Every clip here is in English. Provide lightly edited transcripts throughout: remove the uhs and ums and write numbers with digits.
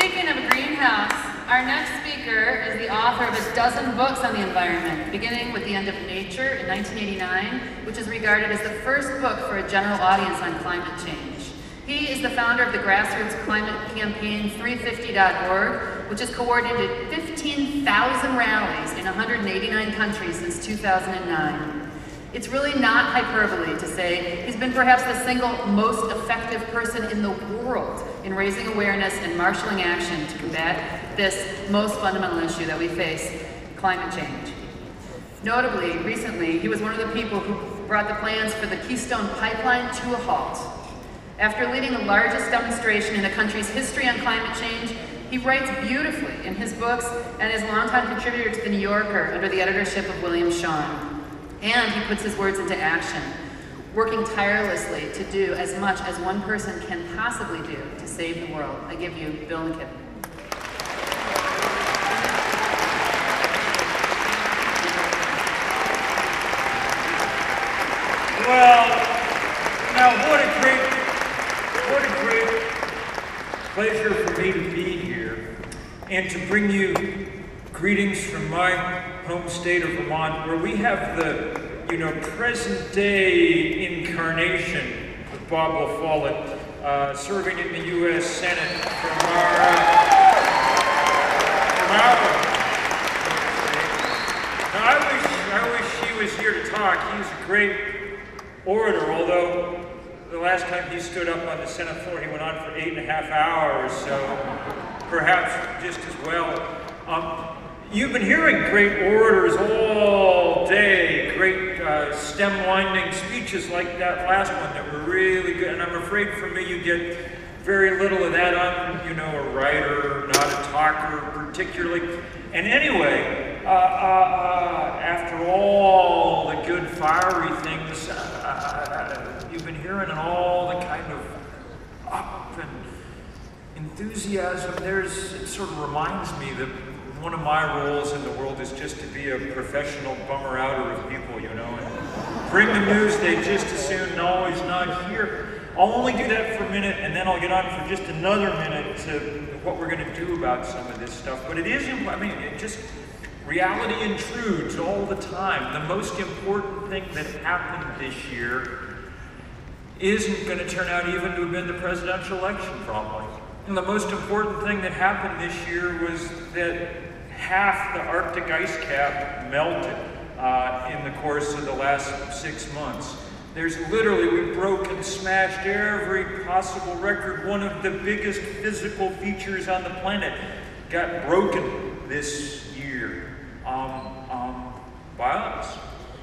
Speaking of a greenhouse, our next speaker is the author of a dozen books on the environment, beginning with The End of Nature in 1989, which is regarded as the first book for a general audience on climate change. He is the founder of the grassroots climate campaign 350.org, which has coordinated 15,000 rallies in 189 countries since 2009. It's really not hyperbole to say he's been perhaps the single most effective person in the world in raising awareness and marshaling action to combat this most fundamental issue that we face, climate change. Notably, recently, he was one of the people who brought the plans for the Keystone Pipeline to a halt. After leading the largest demonstration in a country's history on climate change, he writes beautifully in his books and is a longtime contributor to The New Yorker under the editorship of William Shawn. And he puts his words into action, working tirelessly to do as much as one person can possibly do to save the world. I give you Bill McKibben. Well, now what a great pleasure for me to be here and to bring you greetings from my home state of Vermont, where we have the, present day incarnation of Bob La Follette, serving in the U.S. Senate from our Now, I wish he was here to talk. He's a great orator, although the last time he stood up on the Senate floor, he went on for 8.5 hours, so perhaps just as well. You've been hearing great orators all day, great stem-winding speeches like that last one that were really good, and I'm afraid for me you get very little of that. I'm, a writer, not a talker particularly. And anyway, after all the good fiery things you've been hearing and all the kind of up and enthusiasm, it sort of reminds me that one of my roles in the world is just to be a professional bummer-outer of people, and bring the news they just as soon always not hear. I'll only do that for a minute, and then I'll get on for just another minute to what we're going to do about some of this stuff. But it is, reality intrudes all the time. The most important thing that happened this year isn't going to turn out even to have been the presidential election, probably. And the most important thing that happened this year was that half the Arctic ice cap melted in the course of the last 6 months. We've broken, smashed every possible record. One of the biggest physical features on the planet got broken this year by us.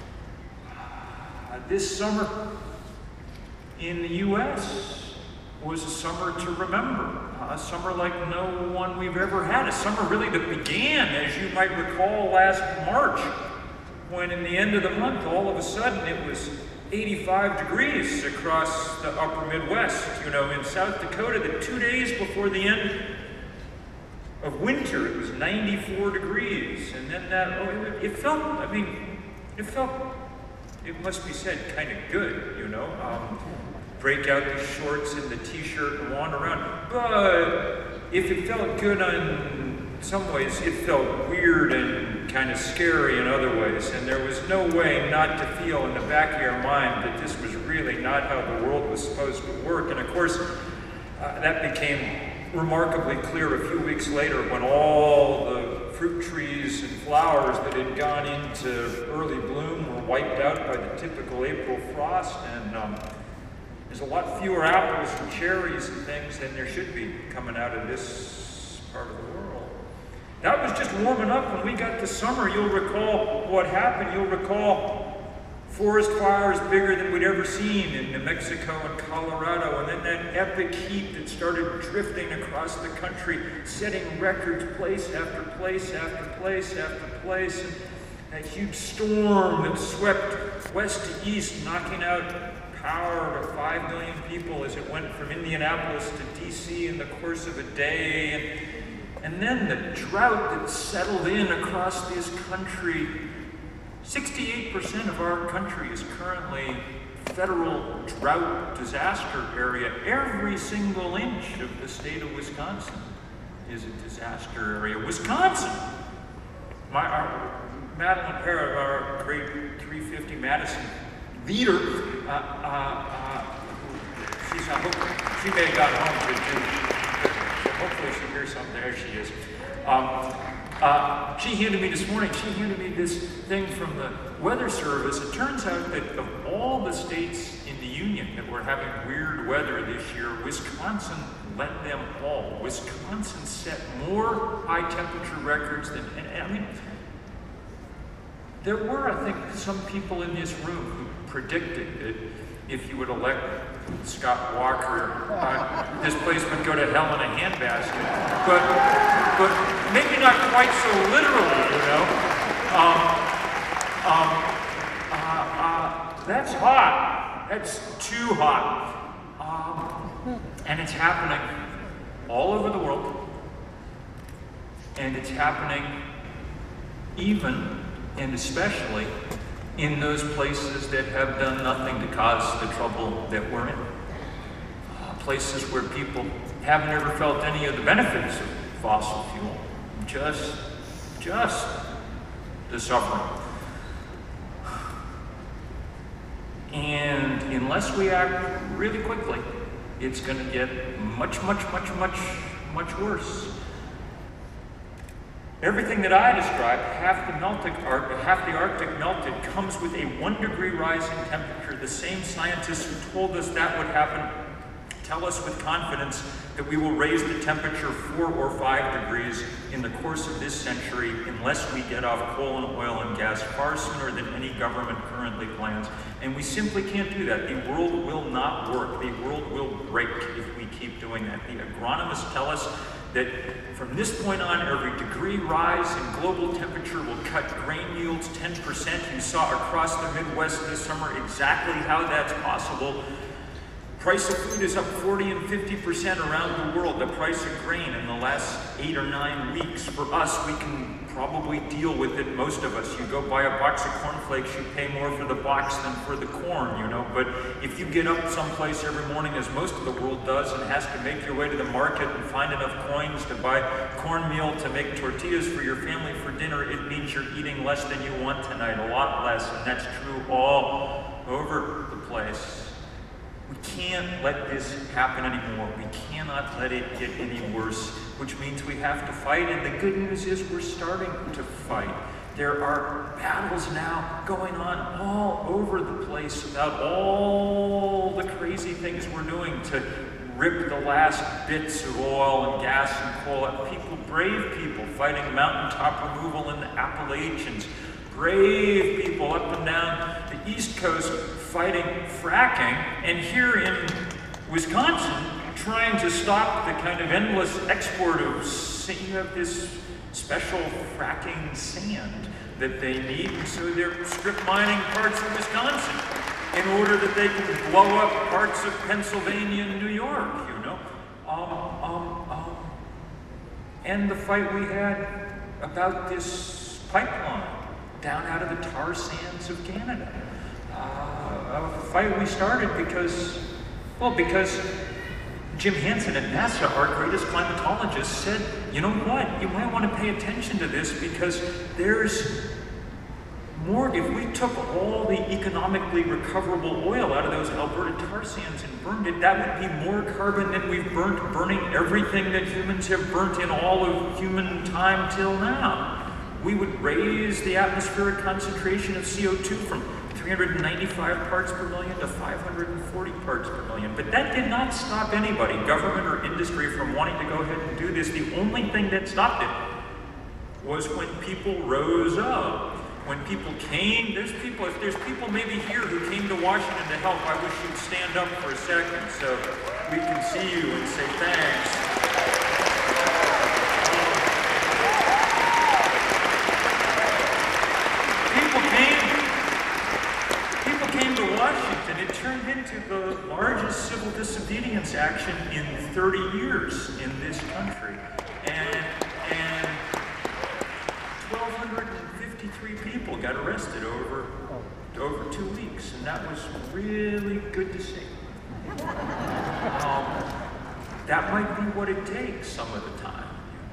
This summer in the U.S. was a summer to remember. A summer like no one we've ever had. A summer really that began, as you might recall, last March, when in the end of the month, all of a sudden it was 85 degrees across the upper Midwest, in South Dakota, that 2 days before the end of winter, it was 94 degrees. And then it felt, it must be said, kind of good, break out the shorts and the t-shirt and wander around. But if it felt good in some ways, it felt weird and kind of scary in other ways. And there was no way not to feel in the back of your mind that this was really not how the world was supposed to work. And of course, that became remarkably clear a few weeks later when all the fruit trees and flowers that had gone into early bloom were wiped out by the typical April frost. And there's a lot fewer apples and cherries and things than there should be coming out of this part of the world. That was just warming up when we got to summer. You'll recall what happened. You'll recall forest fires bigger than we'd ever seen in New Mexico and Colorado, and then that epic heat that started drifting across the country, setting records place after place after place after place, and that huge storm that swept west to east, knocking out power to 5 million people as it went from Indianapolis to DC in the course of a day. And then the drought that settled in across this country. 68% of our country is currently federal drought disaster area. Every single inch of the state of Wisconsin is a disaster area. Wisconsin. Madeline Parrott, our great 350 Madison leader, she may have gotten home to hopefully she hears something. There she is. She handed me this morning, this thing from the Weather Service. It turns out that of all the states in the Union that were having weird weather this year, Wisconsin led them all. Wisconsin set more high temperature records than, and I mean, there were, I think, some people in this room who predicted that if you would elect Scott Walker, this place would go to hell in a handbasket. But maybe not quite so literally, you know. That's hot. That's too hot. And it's happening all over the world. And it's happening even and especially in those places that have done nothing to cause the trouble that we're in. Places where people haven't ever felt any of the benefits of fossil fuel, just the suffering. And unless we act really quickly, it's going to get much worse. Everything that I described, half the Arctic melted, comes with a 1 degree rise in temperature. The same scientists who told us that would happen tell us with confidence that we will raise the temperature 4 or 5 degrees in the course of this century unless we get off coal and oil and gas far sooner than any government currently plans. And we simply can't do that. The world will not work. The world will break if we keep doing that. The agronomists tell us that from this point on, every degree rise in global temperature will cut grain yields 10%. You saw across the Midwest this summer exactly how that's possible. Price of food is up 40 and 50% around the world. The price of grain in the last 8 or 9 weeks. For us, we can probably deal with it, most of us. You go buy a box of cornflakes, you pay more for the box than for the corn, you know. But if you get up someplace every morning, as most of the world does, and has to make your way to the market and find enough coins to buy cornmeal to make tortillas for your family for dinner, it means you're eating less than you want tonight, a lot less. And that's true all over the place. We can't let this happen anymore. We cannot let it get any worse, which means we have to fight. And the good news is we're starting to fight. There are battles now going on all over the place about all the crazy things we're doing to rip the last bits of oil and gas and coal out. People, brave people, fighting mountaintop removal in the Appalachians. Brave people up and down the East Coast fighting fracking, and here in Wisconsin trying to stop the kind of endless export of, you have this special fracking sand that they need, and so they're strip mining parts of Wisconsin in order that they can blow up parts of Pennsylvania and New York, you know. And the fight we had about this pipeline down out of the tar sands of Canada. A fight we started because Jim Hansen at NASA, our greatest climatologist, said, you know what, you might want to pay attention to this because there's more. If we took all the economically recoverable oil out of those Alberta tar sands and burned it, that would be more carbon than we've burning everything that humans have burnt in all of human time till now. We would raise the atmospheric concentration of CO2 from 395 parts per million to 540 parts per million. But that did not stop anybody, government or industry, from wanting to go ahead and do this. The only thing that stopped it was when people rose up. When people came, if there's people maybe here who came to Washington to help, I wish you'd stand up for a second so we can see you and say thanks. Washington, it turned into the largest civil disobedience action in 30 years in this country. And 1,253 people got arrested over 2 weeks, and that was really good to see. That might be what it takes some of the time.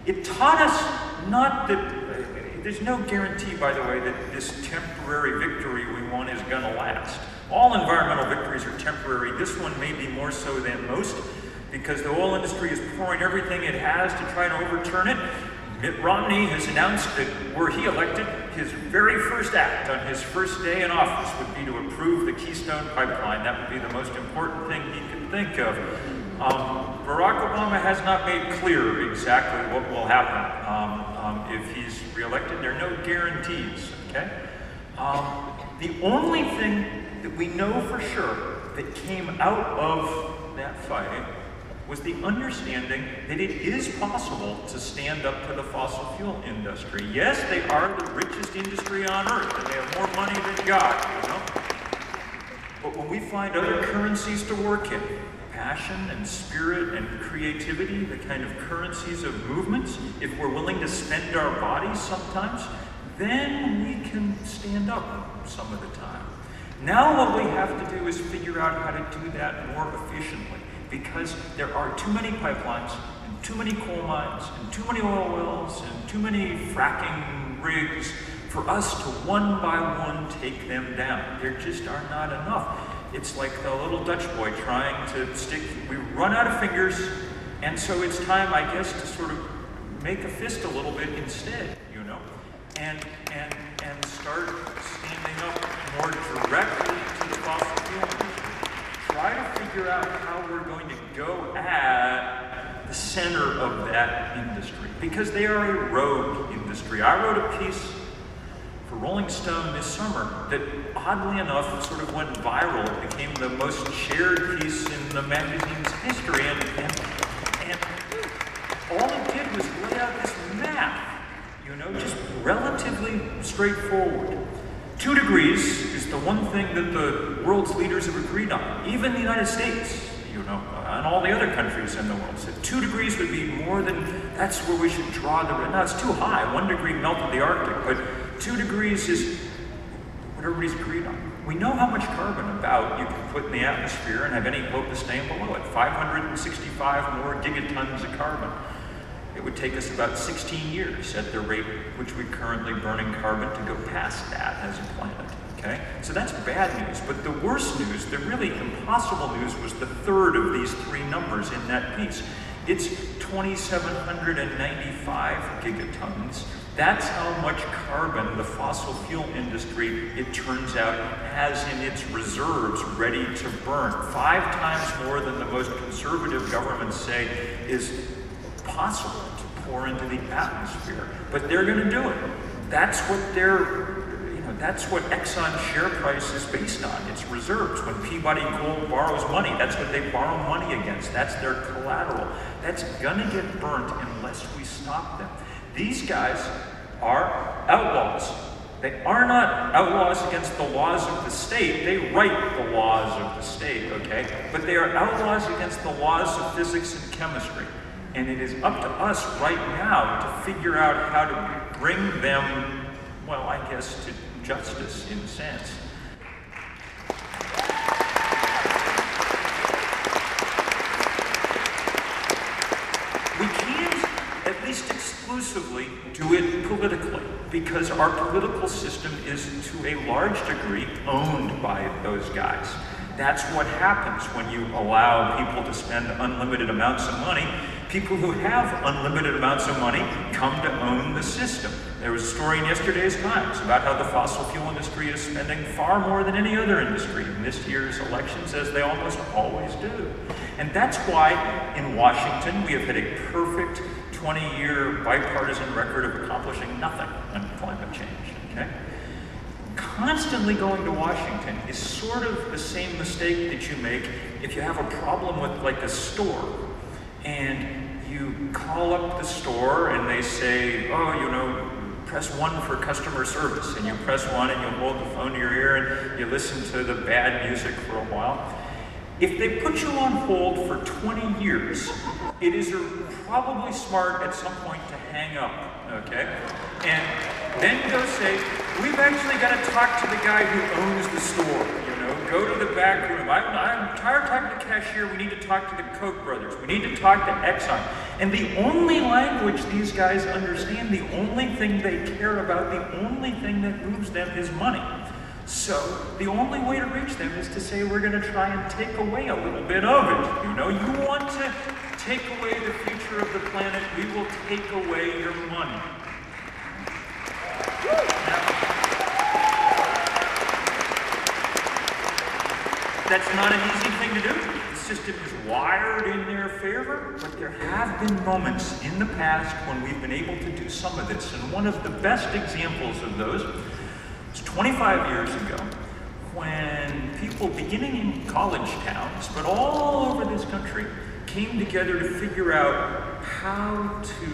It taught us not that, there's no guarantee, by the way, that this temporary victory we want is gonna last. All environmental victories are temporary. This one may be more so than most, because the oil industry is pouring everything it has to try to overturn it. Mitt Romney has announced that were he elected, his very first act on his first day in office would be to approve the Keystone Pipeline. That would be the most important thing he could think of. Barack Obama has not made clear exactly what will happen if he's reelected. There are no guarantees, okay? The only thing that we know for sure that came out of that fight was the understanding that it is possible to stand up to the fossil fuel industry. Yes, they are the richest industry on earth, and they have more money than God, you know? But when we find other currencies to work in, passion and spirit and creativity, the kind of currencies of movements, if we're willing to spend our bodies sometimes, then we can stand up some of the time. Now what we have to do is figure out how to do that more efficiently, because there are too many pipelines, and too many coal mines, and too many oil wells, and too many fracking rigs for us to one by one take them down. There just are not enough. It's like the little Dutch boy trying to stick, we run out of fingers, and so it's time, I guess, to sort of make a fist a little bit instead, you know, and start standing up more directly to the fossil fuel industry. Try to figure out how we're going to go at the center of that industry, because they are a rogue industry. I wrote a piece for Rolling Stone this summer that, oddly enough, sort of went viral. It became the most shared piece in the magazine's history, and all it did was lay out this map, you know, just relatively straightforward. 2 degrees is the one thing that the world's leaders have agreed on. Even the United States, you know, and all the other countries in the world said 2 degrees would be more than, that's where we should draw the, no, it's too high. 1 degree melted the Arctic, but 2 degrees is what everybody's agreed on. We know how much carbon about you can put in the atmosphere and have any hope of staying below it. 565 more gigatons of carbon. It would take us about 16 years at the rate which we're currently burning carbon to go past that as a planet, okay? So that's bad news, but the worst news, the really impossible news, was the third of these 3 numbers in that piece. It's 2,795 gigatons. That's how much carbon the fossil fuel industry, it turns out, has in its reserves ready to burn. 5 times more than the most conservative governments say is possible to pour into the atmosphere. But they're going to do it. That's what that's what Exxon's share price is based on. It's reserves. When Peabody Gold borrows money, that's what they borrow money against. That's their collateral. That's going to get burnt unless we stop them. These guys are outlaws. They are not outlaws against the laws of the state. They write the laws of the state, okay? But they are outlaws against the laws of physics and chemistry. And it is up to us right now to figure out how to bring them, well, I guess, to justice in a sense. We can't, at least exclusively, do it politically, because our political system is, to a large degree, owned by those guys. That's what happens when you allow people to spend unlimited amounts of money. People who have unlimited amounts of money come to own the system. There was a story in yesterday's Times about how the fossil fuel industry is spending far more than any other industry in this year's elections, as they almost always do. And that's why in Washington we have had a perfect 20-year bipartisan record of accomplishing nothing on climate change, okay? Constantly going to Washington is sort of the same mistake that you make if you have a problem with, like, a store, and you call up the store and they say, oh, you know, press 1 for customer service, and you press 1 and you hold the phone to your ear and you listen to the bad music for a while. If they put you on hold for 20 years, it is probably smart at some point to hang up, okay? And then go say, we've actually got to talk to the guy who owns the store, you know? Go to the back room. I'm tired of talking to the cashier. We need to talk to the Koch brothers. We need to talk to Exxon. And the only language these guys understand, the only thing they care about, the only thing that moves them is money. So the only way to reach them is to say, we're going to try and take away a little bit of it. You know, you want to take away the future of the planet, we will take away your money. Now, that's not an easy thing to do. The system is wired in their favor, but there have been moments in the past when we've been able to do some of this. And one of the best examples of those was 25 years ago, when people beginning in college towns, but all over this country, came together to figure out how to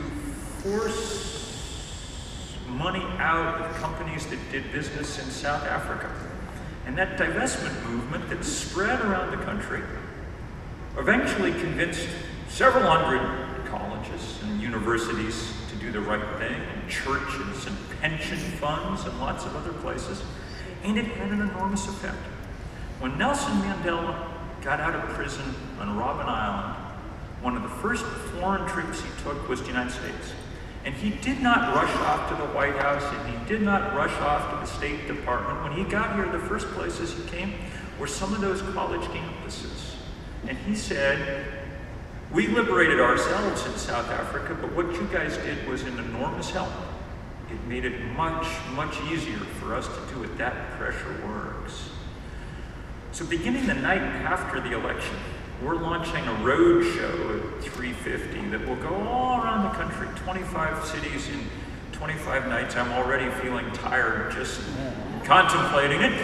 force money out of companies that did business in South Africa. And that divestment movement that spread around the country eventually convinced several hundred colleges and universities to do the right thing, and churches and pension funds and lots of other places. And it had an enormous effect. When Nelson Mandela got out of prison on Robben Island, one of the first foreign trips he took was to the United States. And he did not rush off to the White House, and he did not rush off to the State Department. When he got here, the first places he came were some of those college campuses. And he said, we liberated ourselves in South Africa, but what you guys did was an enormous help. It made it much, much easier for us to do it. That pressure works. So beginning the night after the election, we're launching a road show at 3:50 that will go all around the country, 25 cities in 25 nights. I'm already feeling tired just contemplating it.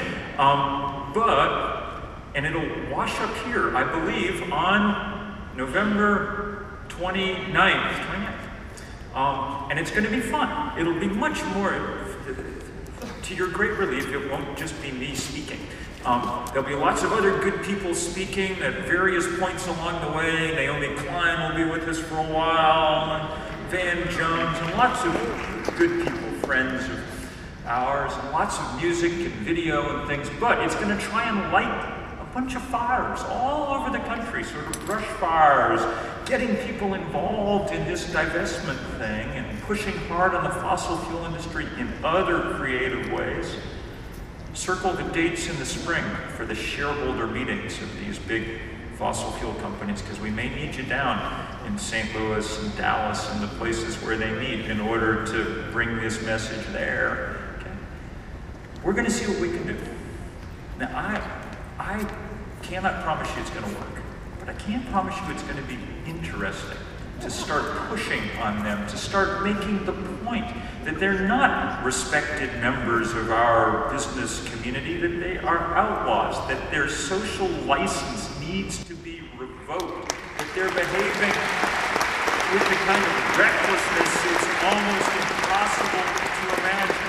And it'll wash up here, I believe, on November 29th. And it's going to be fun. It'll be much more, to your great relief, it won't just be me speaking. There'll be lots of other good people speaking at various points along the way. Naomi Klein will be with us for a while, and Van Jones, and lots of good people, friends of ours, and lots of music and video and things. But it's going to try and light a bunch of fires all over the country, sort of brush fires, getting people involved in this divestment thing and pushing hard on the fossil fuel industry in other creative ways. Circle the dates in the spring for the shareholder meetings of these big fossil fuel companies, because we may need you down in St. Louis and Dallas and the places where they meet in order to bring this message there. Okay? We're going to see what we can do. Now, I cannot promise you it's going to work, but I can promise you it's going to be interesting to start pushing on them, to start making the point that they're not respected members of our business community, that they are outlaws, that their social license needs to be revoked, that they're behaving with the kind of recklessness it's almost impossible to imagine.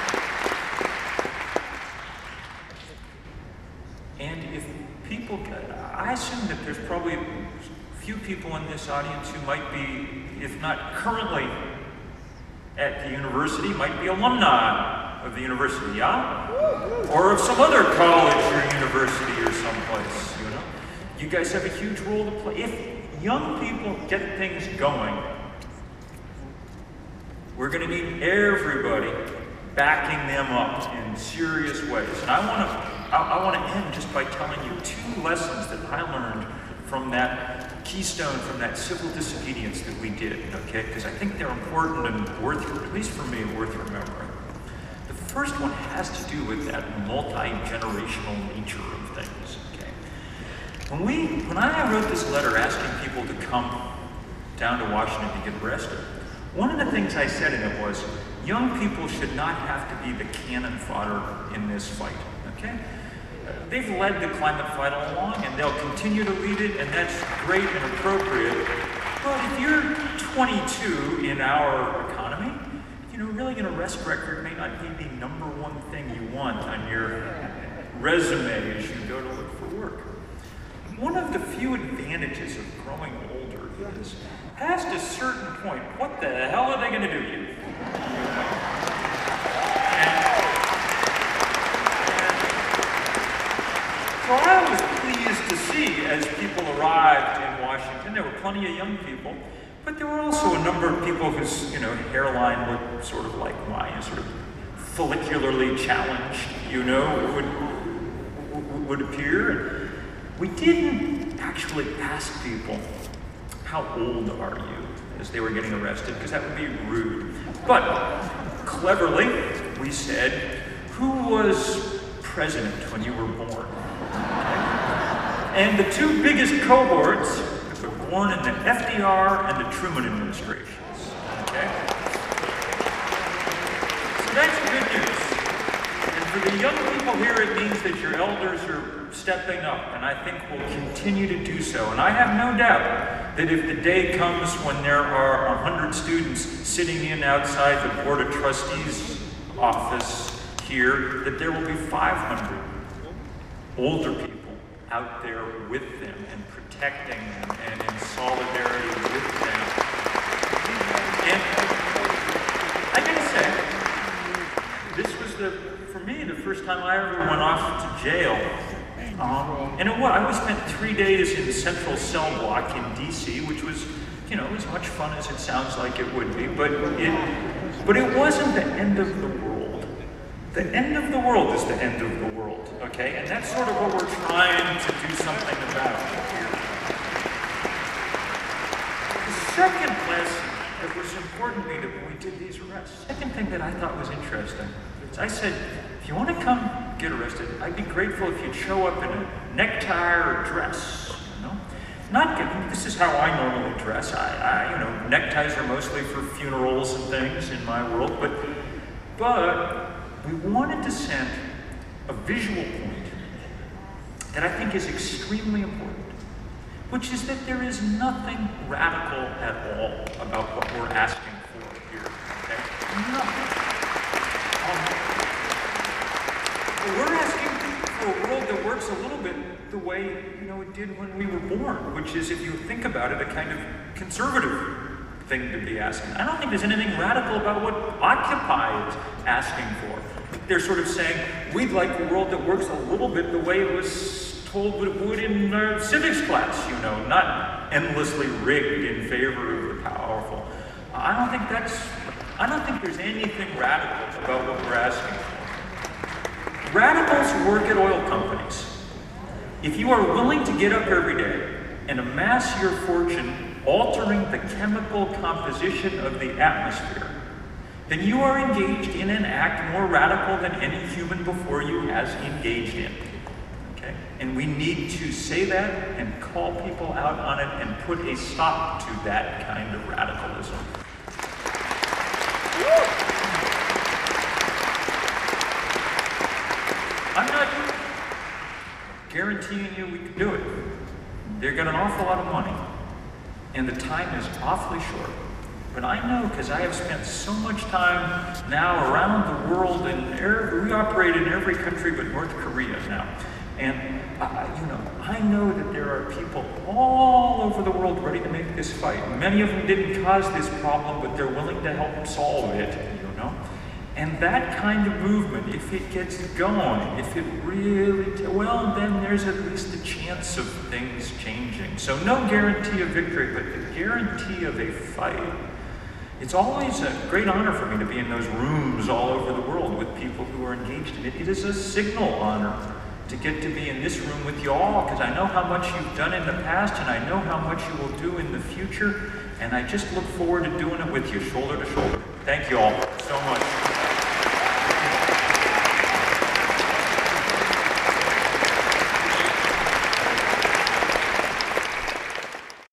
And if people, I assume that there's probably few people in this audience who might be, if not currently at the university, might be alumni of the university, yeah? Or of some other college or university or someplace, you know? You guys have a huge role to play. If young people get things going, we're going to need everybody backing them up in serious ways. And I want to end just by telling you two lessons that I learned from that keystone, from that civil disobedience that we did, okay? Because I think they're important and worth, at least for me, worth remembering. The first one has to do with that multi-generational nature of things, okay? When I wrote this letter asking people to come down to Washington to get arrested, one of the things I said in it was, young people should not have to be the cannon fodder in this fight, okay? They've led the climate fight all along, and they'll continue to lead it, and that's great and appropriate. But if you're 22 in our economy, you know, really an arrest record may not be the number one thing you want on your resume as you go to look for work. One of the few advantages of growing older is, past a certain point, what the hell are they going to do to you? So I was pleased to see, as people arrived in Washington, there were plenty of young people, but there were also a number of people whose, hairline looked sort of like mine, sort of follicularly challenged, would appear. And we didn't actually ask people, how old are you, as they were getting arrested, because that would be rude. But cleverly, we said, who was president when you were born? And the two biggest cohorts were born in the FDR and the Truman administrations. Okay? So that's good news. And for the young people here, it means that your elders are stepping up, and I think will continue to do so. And I have no doubt that if the day comes when there are 100 students sitting in outside the Board of Trustees office here, that there will be 500 older people out there with them and protecting them and in solidarity with them. And I gotta say, this was for me, the first time I ever went off to jail. And I spent 3 days in the Central Cell Block in DC, which was, as much fun as it sounds like it would be, but it wasn't the end of the world. The end of the world is the end of the world, okay? And that's sort of what we're trying to do something about here. The second lesson that was important to me when we did these arrests, the second thing that I thought was interesting, is I said, if you want to come get arrested, I'd be grateful if you'd show up in a necktie or a dress, this is how I normally dress. Neckties are mostly for funerals and things in my world, but we wanted to send a visual point that I think is extremely important, which is that there is nothing radical at all about what we're asking for here, okay? Nothing. We're asking for a world that works a little bit the way, it did when we were born, which is, if you think about it, a kind of conservative thing to be asking. I don't think there's anything radical about what Occupy is asking for. They're sort of saying, we'd like a world that works a little bit the way it was told it would in civics class, not endlessly rigged in favor of the powerful. I don't think there's anything radical about what we're asking for. Radicals work at oil companies. If you are willing to get up every day and amass your fortune altering the chemical composition of the atmosphere, then you are engaged in an act more radical than any human before you has engaged in. Okay? And we need to say that and call people out on it and put a stop to that kind of radicalism. I'm not guaranteeing you we can do it. They've got an awful lot of money, and the time is awfully short. But I know, because I have spent so much time now around the world, and we operate in every country but North Korea now. And I know that there are people all over the world ready to make this fight. Many of them didn't cause this problem, but they're willing to help solve it, And that kind of movement, if it gets going, if it really, then there's at least a chance of things changing. So no guarantee of victory, but the guarantee of a fight. It's always a great honor for me to be in those rooms all over the world with people who are engaged in it. It is a signal honor to get to be in this room with you all, because I know how much you've done in the past, and I know how much you will do in the future, and I just look forward to doing it with you, shoulder to shoulder. Thank you all so much.